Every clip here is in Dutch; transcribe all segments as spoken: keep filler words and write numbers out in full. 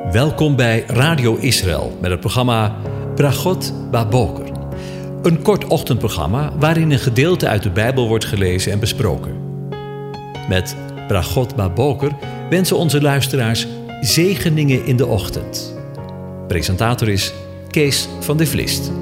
Welkom bij Radio Israël met het programma Bragot Baboker. Een kort ochtendprogramma waarin een gedeelte uit de Bijbel wordt gelezen en besproken. Met Bragot Baboker wensen onze luisteraars zegeningen in de ochtend. Presentator is Kees van de Vlist.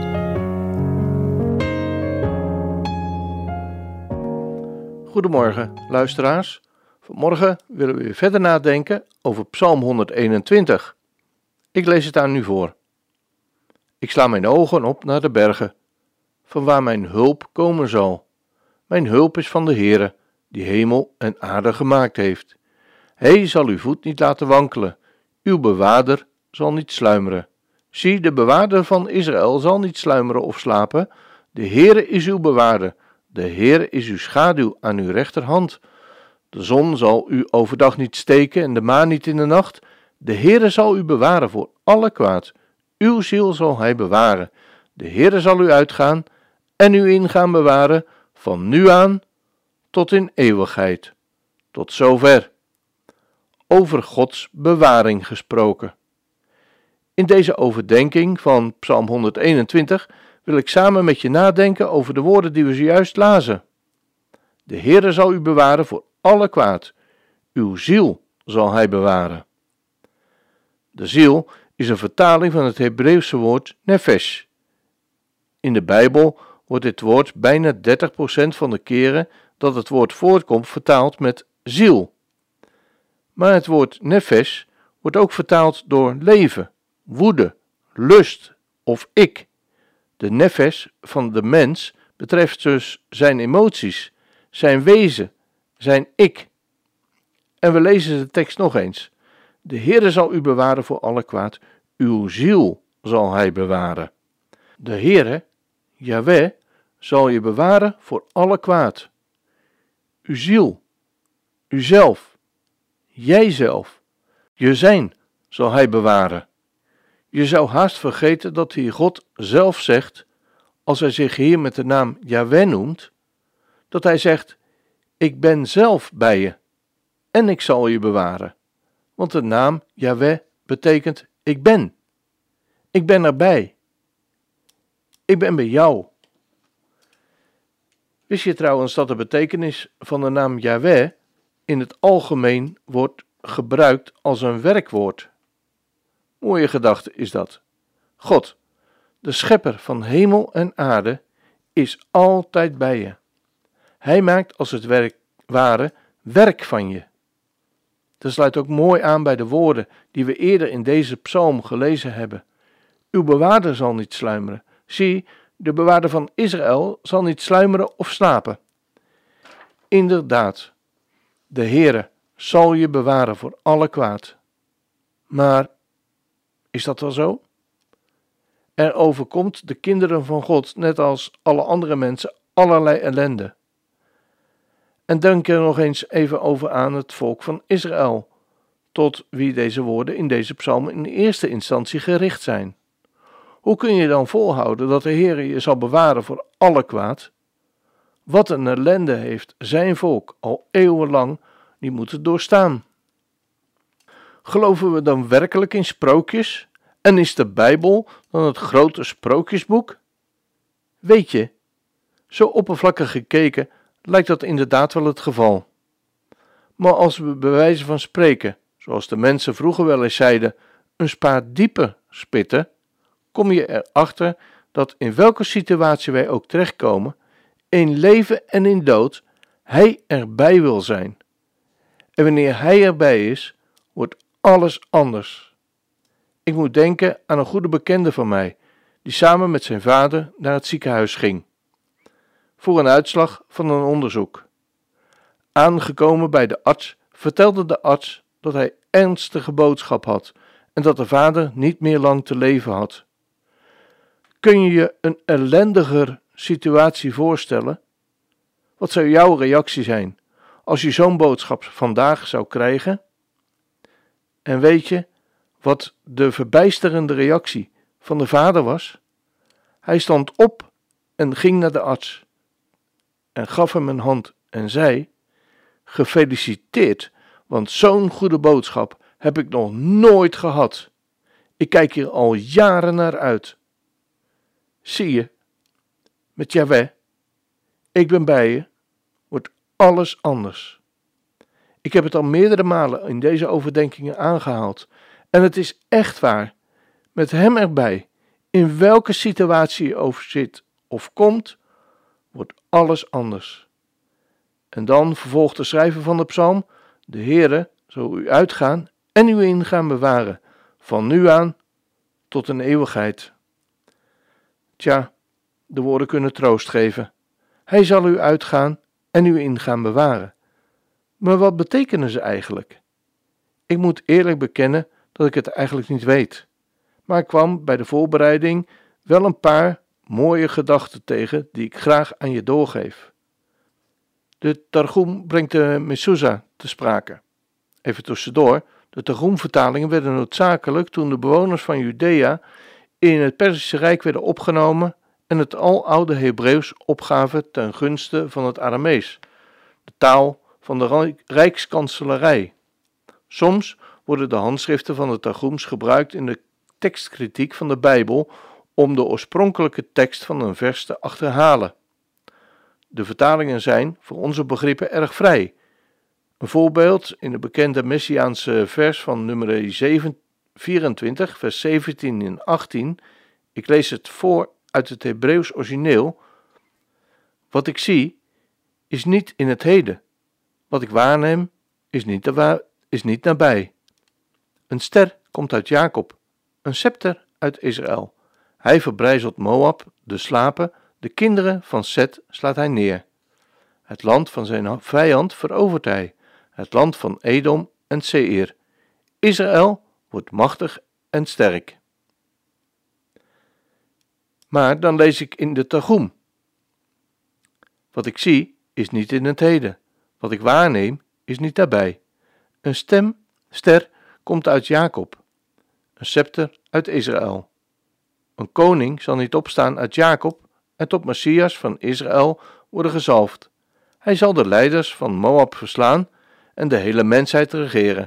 Goedemorgen, luisteraars. Vanmorgen willen we weer verder nadenken over Psalm honderdeenentwintig. Ik lees het aan u voor. Ik sla mijn ogen op naar de bergen, van waar mijn hulp komen zal. Mijn hulp is van de Heere, die hemel en aarde gemaakt heeft. Hij zal uw voet niet laten wankelen, uw bewaarder zal niet sluimeren. Zie, de bewaarder van Israël zal niet sluimeren of slapen. De Heere is uw bewaarder, de Heere is uw schaduw aan uw rechterhand. De zon zal u overdag niet steken en de maan niet in de nacht. De Heere zal u bewaren voor alle kwaad. Uw ziel zal hij bewaren. De Heere zal u uitgaan en u ingaan bewaren, van nu aan tot in eeuwigheid. Tot zover. Over Gods bewaring gesproken. In deze overdenking van Psalm honderdeenentwintig wil ik samen met je nadenken over de woorden die we zojuist lazen. De Heere zal u bewaren voor alle kwaad. Uw ziel zal hij bewaren. De ziel is een vertaling van het Hebreeuwse woord nefesh. In de Bijbel wordt dit woord bijna dertig procent van de keren dat het woord voorkomt vertaald met ziel. Maar het woord nefesh wordt ook vertaald door leven, woede, lust of ik. De nefesh van de mens betreft dus zijn emoties, zijn wezen, zijn ik. En we lezen de tekst nog eens. De Heere zal u bewaren voor alle kwaad, uw ziel zal hij bewaren. De Heere, Yahweh, zal je bewaren voor alle kwaad. Uw ziel, uzelf, jijzelf, je zijn zal hij bewaren. Je zou haast vergeten dat hier God zelf zegt, als hij zich hier met de naam Yahweh noemt, dat hij zegt, ik ben zelf bij je en ik zal je bewaren. Want de naam Yahweh betekent ik ben. Ik ben erbij. Ik ben bij jou. Wist je trouwens dat de betekenis van de naam Yahweh in het algemeen wordt gebruikt als een werkwoord? Mooie gedachte is dat. God, de schepper van hemel en aarde, is altijd bij je. Hij maakt als het werk ware werk van je. Dat sluit ook mooi aan bij de woorden die we eerder in deze psalm gelezen hebben. Uw bewaarder zal niet sluimeren. Zie, de bewaarder van Israël zal niet sluimeren of slapen. Inderdaad, de Heere zal je bewaren voor alle kwaad. Maar is dat wel zo? Er overkomt de kinderen van God, net als alle andere mensen, allerlei ellende. En denk er nog eens even over aan het volk van Israël, tot wie deze woorden in deze psalm in eerste instantie gericht zijn. Hoe kun je dan volhouden dat de Heere je zal bewaren voor alle kwaad? Wat een ellende heeft zijn volk al eeuwenlang niet moeten doorstaan. Geloven we dan werkelijk in sprookjes? En is de Bijbel dan het grote sprookjesboek? Weet je, zo oppervlakkig gekeken lijkt dat inderdaad wel het geval. Maar als we bij wijze van spreken, zoals de mensen vroeger wel eens zeiden, een spaat dieper spitten, kom je erachter dat in welke situatie wij ook terechtkomen, in leven en in dood, Hij erbij wil zijn. En wanneer Hij erbij is, wordt alles anders. Ik moet denken aan een goede bekende van mij, die samen met zijn vader naar het ziekenhuis ging, voor een uitslag van een onderzoek. Aangekomen bij de arts vertelde de arts dat hij ernstige boodschap had en dat de vader niet meer lang te leven had. Kun je je een ellendiger situatie voorstellen? Wat zou jouw reactie zijn als je zo'n boodschap vandaag zou krijgen? En weet je wat de verbijsterende reactie van de vader was? Hij stond op en ging naar de arts en gaf hem een hand en zei: gefeliciteerd, want zo'n goede boodschap heb ik nog nooit gehad. Ik kijk hier al jaren naar uit. Zie je, met Jahweh, ik ben bij je, wordt alles anders. Ik heb het al meerdere malen in deze overdenkingen aangehaald. En het is echt waar. Met hem erbij, in welke situatie je over zit of komt, wordt alles anders. En dan vervolgt de schrijver van de psalm: de Heere zal u uitgaan en u ingaan bewaren, van nu aan tot een eeuwigheid. Tja, de woorden kunnen troost geven. Hij zal u uitgaan en u ingaan bewaren. Maar wat betekenen ze eigenlijk? Ik moet eerlijk bekennen dat ik het eigenlijk niet weet. Maar ik kwam bij de voorbereiding wel een paar mooie gedachten tegen die ik graag aan je doorgeef. De Targum brengt de Mezuzah te sprake. Even tussendoor, de Targum-vertalingen werden noodzakelijk toen de bewoners van Judea in het Perzische Rijk werden opgenomen en het aloude Hebreeuws opgaven ten gunste van het Aramees, de taal van de Rijkskanselarij. Soms worden de handschriften van de Targums gebruikt in de tekstkritiek van de Bijbel om de oorspronkelijke tekst van een vers te achterhalen. De vertalingen zijn voor onze begrippen erg vrij. Een voorbeeld in de bekende Messiaanse vers van nummer vierentwintig, vers zeventien en achttien. Ik lees het voor uit het Hebreeuws origineel. Wat ik zie, is niet in het heden. Wat ik waarneem, is niet, de is niet nabij. Een ster komt uit Jacob, een scepter uit Israël. Hij verbrijzelt Moab, de slapen, de kinderen van Set slaat hij neer. Het land van zijn vijand verovert hij, het land van Edom en Seir. Israël wordt machtig en sterk. Maar dan lees ik in de Targum. Wat ik zie, is niet in het heden. Wat ik waarneem, is niet daarbij. Een stem, ster, komt uit Jacob. Een scepter uit Israël. Een koning zal niet opstaan uit Jacob en tot Messias van Israël worden gezalfd. Hij zal de leiders van Moab verslaan en de hele mensheid regeren.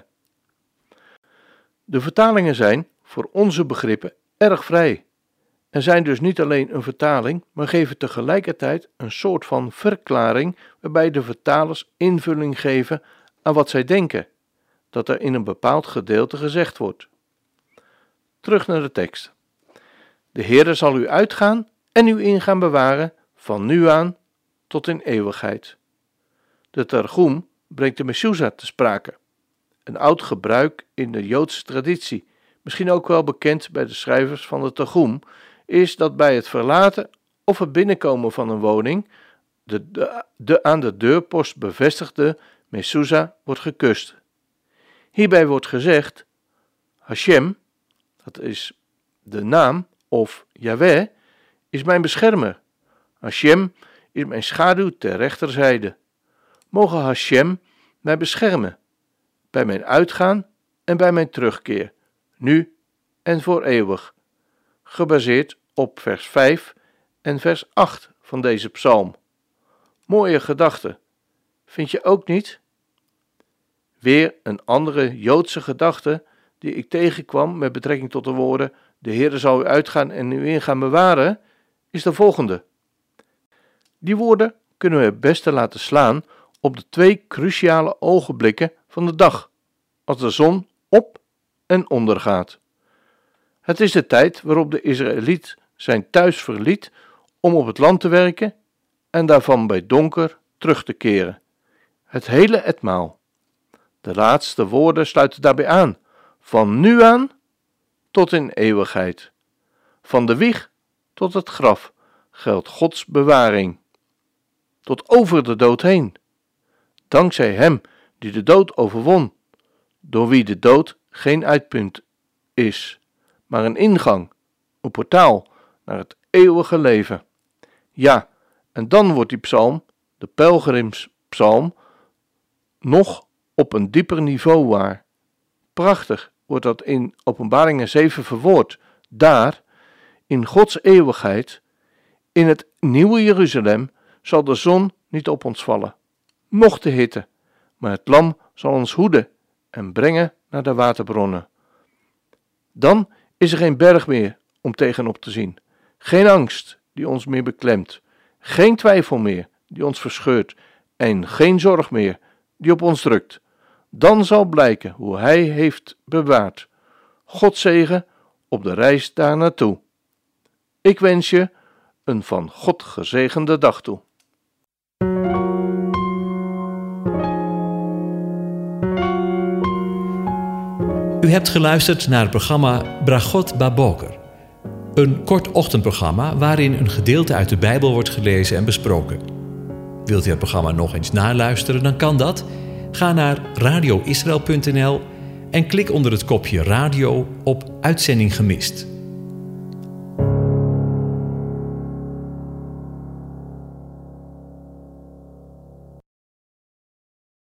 De vertalingen zijn, voor onze begrippen, erg vrij. En zijn dus niet alleen een vertaling, maar geven tegelijkertijd een soort van verklaring waarbij de vertalers invulling geven aan wat zij denken, dat er in een bepaald gedeelte gezegd wordt. Terug naar de tekst. De Heere zal u uitgaan en u ingaan bewaren, van nu aan tot in eeuwigheid. De Targum brengt de Mezuzah te sprake, een oud gebruik in de Joodse traditie, misschien ook wel bekend bij de schrijvers van de Targum, is dat bij het verlaten of het binnenkomen van een woning de, de, de aan de deurpost bevestigde Mezuzah wordt gekust. Hierbij wordt gezegd: Hashem, dat is de naam, of Jahweh, is mijn beschermer. Hashem is mijn schaduw ter rechterzijde. Mogen Hashem mij beschermen, bij mijn uitgaan en bij mijn terugkeer, nu en voor eeuwig. Gebaseerd op vers vijf en vers acht van deze psalm. Mooie gedachte, vind je ook niet? Weer een andere Joodse gedachte die ik tegenkwam met betrekking tot de woorden: de Heere zal u uitgaan en u ingaan bewaren, is de volgende. Die woorden kunnen we het beste laten slaan op de twee cruciale ogenblikken van de dag, als de zon op en onder gaat. Het is de tijd waarop de Israëliet zijn thuis verliet om op het land te werken en daarvan bij donker terug te keren. Het hele etmaal. De laatste woorden sluiten daarbij aan: van nu aan tot in eeuwigheid. Van de wieg tot het graf geldt Gods bewaring. Tot over de dood heen. Dankzij hem die de dood overwon, door wie de dood geen uitpunt is, maar een ingang, een portaal naar het eeuwige leven. Ja, en dan wordt die psalm, de pelgrimspsalm, nog op een dieper niveau waar. Prachtig wordt dat in Openbaringen zeven verwoord. Daar, in Gods eeuwigheid, in het nieuwe Jeruzalem, zal de zon niet op ons vallen, noch de hitte, maar het lam zal ons hoeden en brengen naar de waterbronnen. Dan is er geen berg meer om tegenop te zien, geen angst die ons meer beklemt, geen twijfel meer die ons verscheurt en geen zorg meer die op ons drukt. Dan zal blijken hoe Hij heeft bewaard. God zegen op de reis daar naartoe. Ik wens je een van God gezegende dag toe. U hebt geluisterd naar het programma Bragot Baboker. Een kort ochtendprogramma waarin een gedeelte uit de Bijbel wordt gelezen en besproken. Wilt u het programma nog eens naluisteren, dan kan dat. Ga naar radio israël punt n l en klik onder het kopje radio op Uitzending gemist.